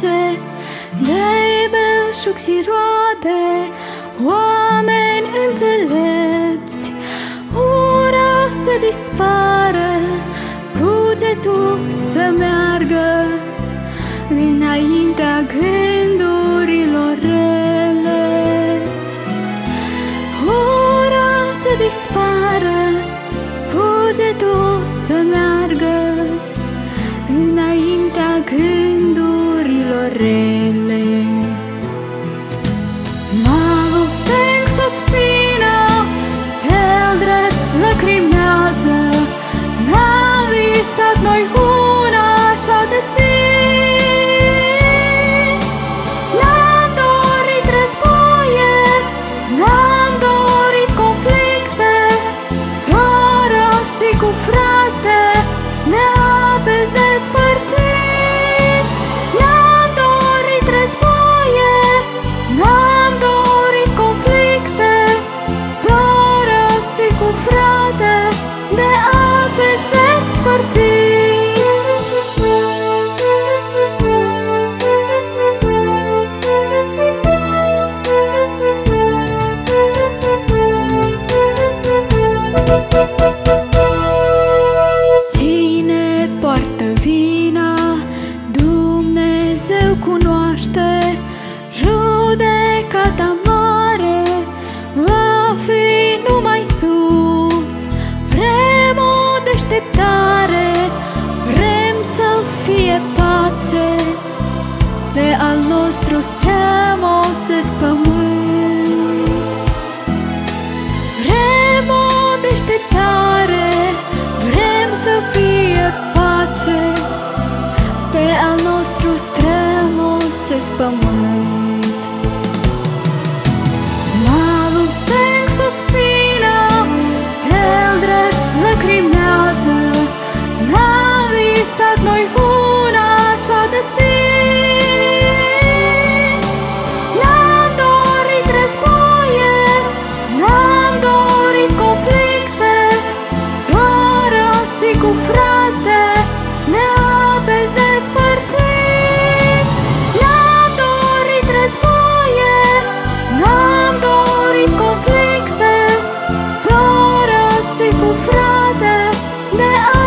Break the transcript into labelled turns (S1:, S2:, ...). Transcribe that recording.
S1: pace, de belșug și roade, oameni înțelepți. Ura să dispară, cugetul să meargă înaintea gândurilor rele. Ura să dispară, cugetul să meargă înaintea gândurilor rele. Malul stâng suspină, cel drept lacrimează. N-am visat noi una așa de destin. N-am dorit războaie, n-am dorit conflicte. Soră și cu frate ne-aveți despărțiți. N-am dorit războaie, n-am dorit conflicte. Soră și cu frate ne-aveți despărțiți. Cine poartă vina, Dumnezeu cunoaște. Judecata mare va fi numai sus. Vrem o deșteptare, vrem să fie pace pe al nostru strămoșesc pământ. Vrem o deșteptare, vrem să fie pace pe al nostru strămoșesc pământ. Malul stâng suspină, cel drept lacrimează. N-am visat noi una așa de destin. N-am dorit războaie, n-am dorit conflicte. Soră și cu frate ne-aveți despărțiți. N-am dorit războaie, n-am dorit conflicte. Soră și cu frate ne-aveți